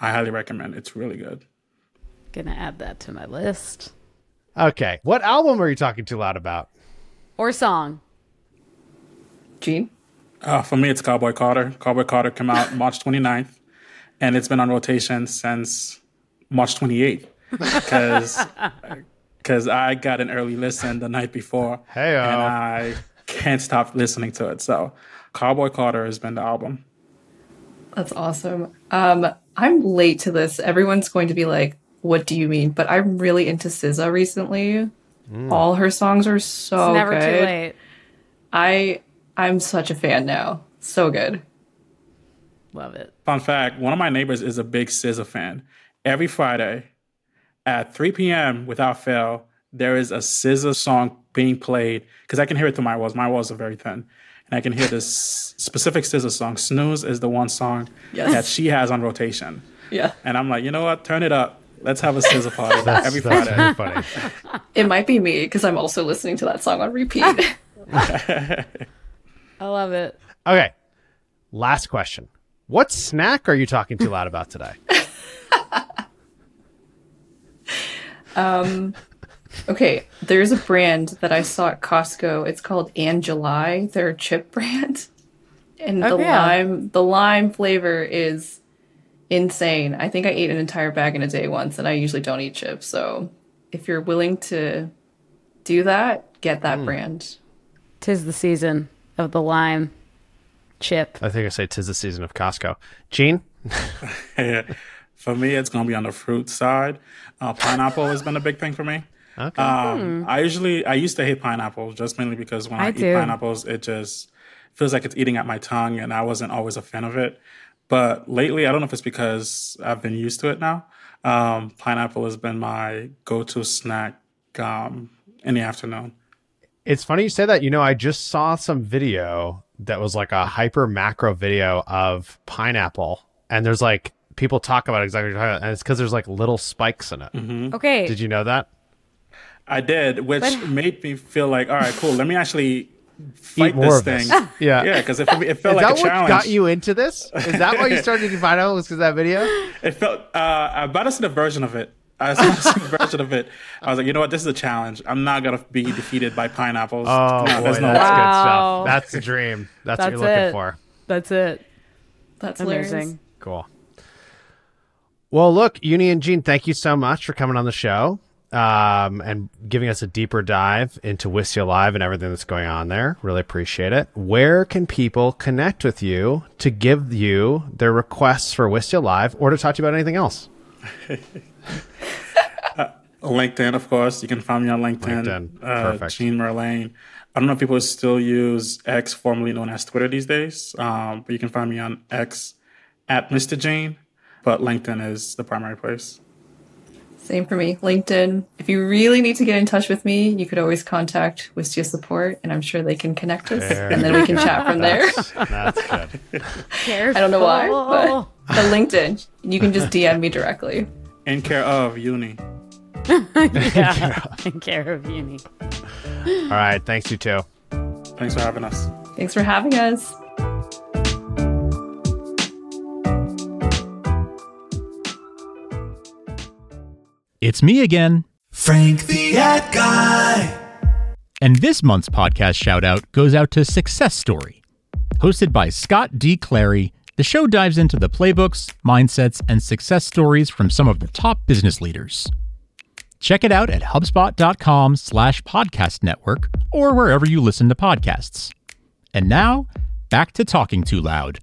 I highly recommend. It's really good. Gonna add that to my list. Okay. What album are you talking too loud about? Or song. Gene? Uh, for me, it's Cowboy Carter. Cowboy Carter came out March twenty-ninth, and it's been on rotation since March twenty-eighth because because I got an early listen the night before, Hey-o. and I can't stop listening to it. So Cowboy Carter has been the album. That's awesome. Um, I'm late to this. Everyone's going to be like, what do you mean? But I'm really into S Z A recently. Mm. All her songs are so It's never good. too late. I, I'm such a fan now. So good. Love it. Fun fact, one of my neighbors is a big S Z A fan. Every Friday at three p.m. without fail, there is a S Z A song being played because I can hear it through my walls. My walls are very thin. And I can hear this specific S Z A song. Snooze is the one song Yes. that she has on rotation. Yeah. And I'm like, you know what? Turn it up. Let's have a S Z A party That's, every that's Friday. very funny. It might be me because I'm also listening to that song on repeat. I love it. Okay. Last question. What snack are you talking too loud about today? um, okay, there's a brand that I saw at Costco. It's called Angelai. They're a chip brand, and Oh, the yeah. lime, the lime flavor is insane. I think I ate an entire bag in a day once, and I usually don't eat chips. So, if you're willing to do that, get that brand. Tis the season of the lime chip. I think I say 'tis the season of Costco. Gene? For me, it's going to be on the fruit side. Uh, pineapple has been a big thing for me. Okay. Um, I usually, I used to hate pineapples just mainly because when I, I eat do. pineapples, it just feels like it's eating at my tongue, and I wasn't always a fan of it. But lately, I don't know if it's because I've been used to it now. Um, pineapple has been my go-to snack um, in the afternoon. It's funny you say that. You know, I just saw some video that was like a hyper macro video of pineapple, and there's like people talk about exactly what you're talking about, and it's because there's like little spikes in it. Okay. Did you know that? I did, which But- made me feel like, all right, cool. Let me actually fight more this of this. thing. Yeah. yeah, because it, it felt Is like that a what challenge. got you into this? Is that why you started eating pineapple? Was because of that video? It felt. Uh, I about to see the version of it. I saw the version of it. I was like, you know what? This is a challenge. I'm not gonna be defeated by pineapples. Oh, no, boy, there's no that's way. good Wow. stuff. That's the dream. That's, what That's you're looking it. for. That's it. That's hilarious. Amazing. Cool. Well, look, Uni and Gene, thank you so much for coming on the show um, and giving us a deeper dive into Wistia Live and everything that's going on there. Really appreciate it. Where can people connect with you to give you their requests for Wistia Live or to talk to you about anything else? LinkedIn, of course. You can find me on LinkedIn. LinkedIn. Uh, Perfect. Gene Merlane. I don't know if people still use X, formerly known as Twitter these days, um, but you can find me on X at Mister Gene. But LinkedIn is the primary place. Same for me. LinkedIn. If you really need to get in touch with me, you could always contact Wistia Support, and I'm sure they can connect us, There and then we can chat from there. That's good. I don't know why, but the LinkedIn, you can just D M me directly. In care of Uni. Yeah. Take care of Uni. All right. Thanks, you too. Thanks for having us. Thanks for having us. It's me again. Frank the Ad Guy. And this month's podcast shout out goes out to Success Story. Hosted by Scott D. Clary, the show dives into the playbooks, mindsets, and success stories from some of the top business leaders. Check it out at HubSpot.com slash podcast network or wherever you listen to podcasts. And now, back to Talking Too Loud.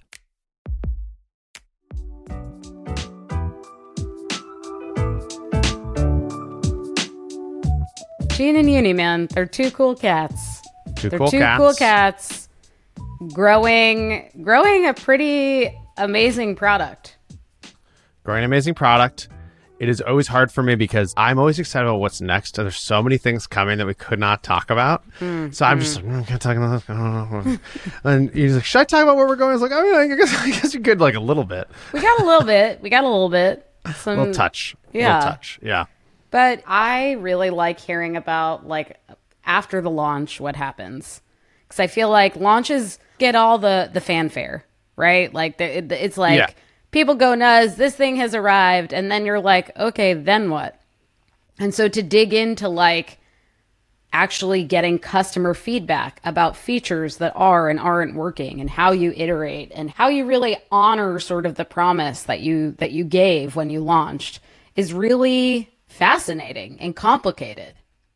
Gene and Uni, man, they're two cool cats. Two they're cool two cats. cool cats growing growing a pretty amazing product. Growing an amazing product. It is always hard for me because I'm always excited about what's next. And there's so many things coming that we could not talk about. So I'm just like, mm, I can't talk about this. I don't know. And he's like, should I talk about where we're going? I was like, I mean, I guess, I guess you could, like, a little bit. We got a little bit. We got a little bit. Some, A little touch. A yeah. little touch. Yeah. But I really like hearing about, like, after the launch, what happens. Because I feel like launches get all the, the fanfare, right? Like, the- it, it's like Yeah. people go nuts, this thing has arrived, and then you're like, okay, then what? And so to dig into like actually getting customer feedback about features that are and aren't working and how you iterate and how you really honor sort of the promise that you that you gave when you launched is really fascinating and complicated.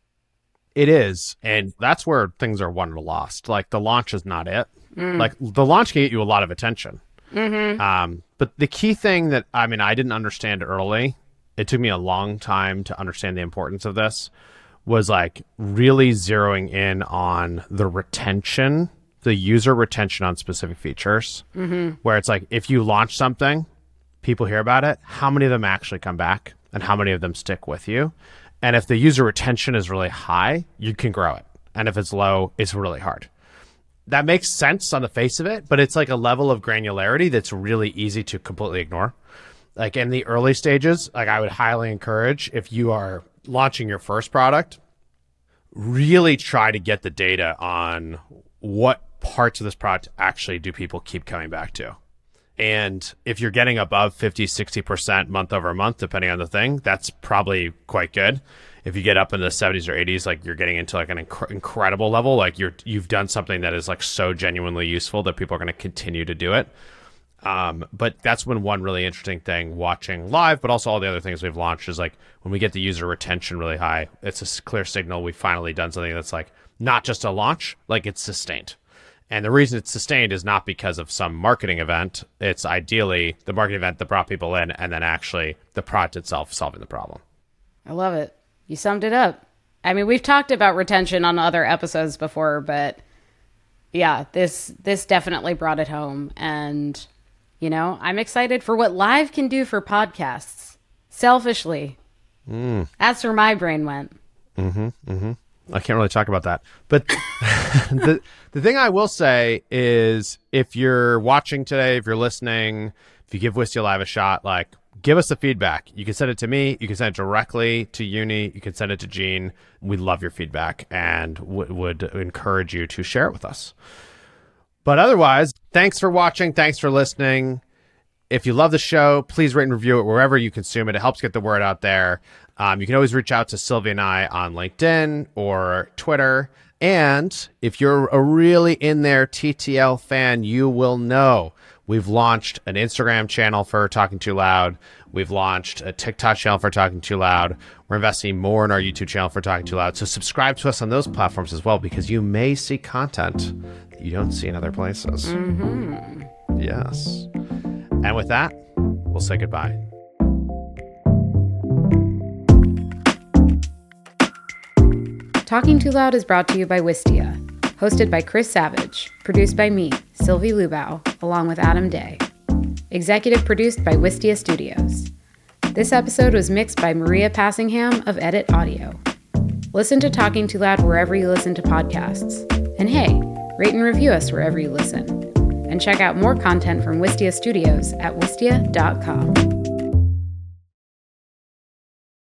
It is. And that's where things are won or lost. Like the launch is not it. Mm. Like the launch can get you a lot of attention. Mm-hmm. Um, but the key thing that, I mean, I didn't understand early, it took me a long time to understand the importance of this, was like really zeroing in on the retention, the user retention on specific features, mm-hmm. where it's like, if you launch something, people hear about it, how many of them actually come back and how many of them stick with you? And if the user retention is really high, you can grow it. And if it's low, it's really hard. That makes sense on the face of it, but it's like a level of granularity that's really easy to completely ignore. Like in the early stages, like I would highly encourage, if you are launching your first product, really try to get the data on what parts of this product actually do people keep coming back to. And if you're getting above fifty, sixty percent month over month, depending on the thing, that's probably quite good. If you get up in the seventies or eighties, like you're getting into like an inc- incredible level, like you're, you've done something that is like so genuinely useful that people are going to continue to do it. Um, but that's when one really interesting thing watching live, but also all the other things we've launched is like when we get the user retention really high, it's a clear signal we've finally done something that's like not just a launch, like it's sustained. And the reason it's sustained is not because of some marketing event. It's ideally the marketing event that brought people in and then actually the product itself solving the problem. I love it. You summed it up. I mean, we've talked about retention on other episodes before, but yeah, this this definitely brought it home. And, you know, I'm excited for what live can do for podcasts. Selfishly. Mm. That's where my brain went. Mm-hmm, mm-hmm. I can't really talk about that. But the the thing I will say is if you're watching today, if you're listening, if you give Wistia Live a shot, like give us the feedback. You can send it to me. You can send it directly to Uni. You can send it to Gene. We love your feedback and w- would encourage you to share it with us. But otherwise, thanks for watching. Thanks for listening. If you love the show, please rate and review it wherever you consume it. It helps get the word out there. Um, you can always reach out to Sylvia and I on LinkedIn or Twitter. And if you're a really in there T T L fan, you will know we've launched an Instagram channel for Talking Too Loud. We've launched a TikTok channel for Talking Too Loud. We're investing more in our YouTube channel for Talking Too Loud. So subscribe to us on those platforms as well, because you may see content that you don't see in other places. Mm-hmm. Yes. And with that, we'll say goodbye. Talking Too Loud is brought to you by Wistia, hosted by Chris Savage, produced by me, Sylvie Lubau, along with Adam Day. Executive produced by Wistia Studios. This episode was mixed by Maria Passingham of Edit Audio. Listen to Talking Too Loud wherever you listen to podcasts. And hey, rate and review us wherever you listen. And check out more content from Wistia Studios at wistia dot com.